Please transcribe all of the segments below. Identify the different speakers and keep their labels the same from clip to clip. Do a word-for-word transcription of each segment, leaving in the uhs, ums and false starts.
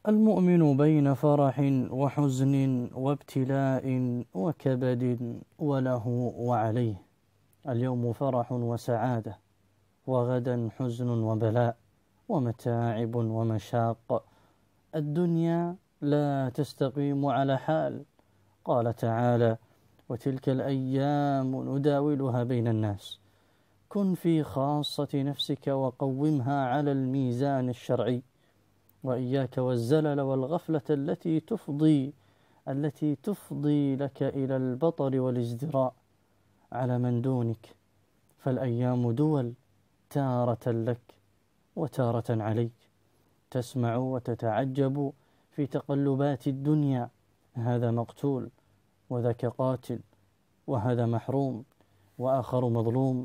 Speaker 1: المؤمن بين فرح وحزن وابتلاء وكبد وله وعليه. اليوم فرح وسعادة، وغدا حزن وبلاء ومتاعب ومشاق. الدنيا لا تستقيم على حال. قال تعالى: وتلك الأيام نداولها بين الناس. كن في خاصة نفسك وقومها على الميزان الشرعي، وإياك والزلل والغفلة التي تفضي التي تفضي لك إلى البطر والازدراء على من دونك. فالأيام دول، تارة لك وتارة عليك. تسمع وتتعجب في تقلبات الدنيا، هذا مقتول وذاك قاتل، وهذا محروم وآخر مظلوم،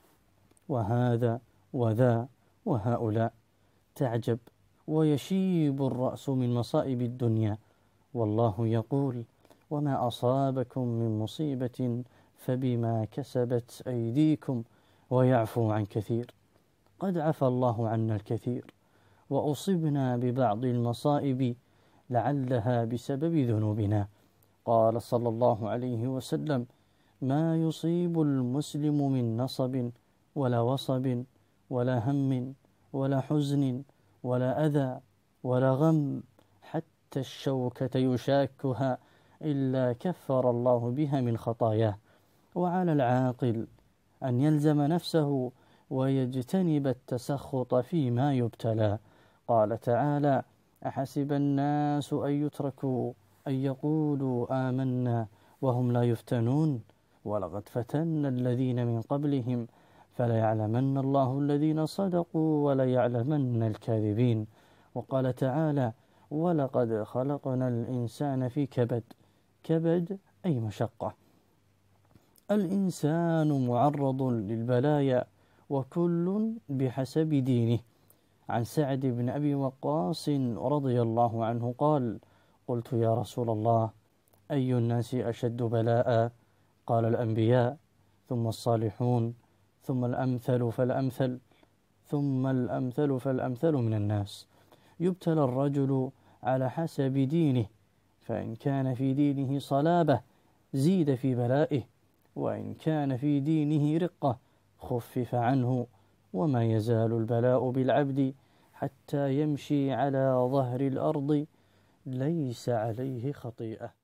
Speaker 1: وهذا وذا وهؤلاء. تعجب ويشيب الرأس من مصائب الدنيا، والله يقول: وما أصابكم من مصيبة فبما كسبت أيديكم ويعفو عن كثير. قد عفى الله عنا الكثير، وأصبنا ببعض المصائب لعلها بسبب ذنوبنا. قال صلى الله عليه وسلم: ما يصيب المسلم من نصب ولا وصب ولا هم ولا حزن ولا أذى ولا غم حتى الشوكة يشاكها إلا كفر الله بها من خطاياه. وعلى العاقل أن يلزم نفسه ويجتنب التسخط فيما يبتلى. قال تعالى: أحسب الناس أن يتركوا أن يقولوا آمنا وهم لا يفتنون ولقد فتنا الذين من قبلهم فليعلمن الله الذين صدقوا وليعلمن الكاذبين. وقال تعالى: ولقد خلقنا الإنسان في كبد. كبد أي مشقة. الإنسان معرض للبلايا، وكل بحسب دينه. عن سعد بن أبي وقاص رضي الله عنه قال: قلت يا رسول الله، أي الناس أشد بلاء؟ قال: الأنبياء، ثم الصالحون، ثم الأمثل فالأمثل، ثم الأمثل فالأمثل من الناس. يبتلى الرجل على حسب دينه، فإن كان في دينه صلابة زيد في بلائه، وإن كان في دينه رقة خفف عنه. وما يزال البلاء بالعبد حتى يمشي على ظهر الأرض ليس عليه خطيئة.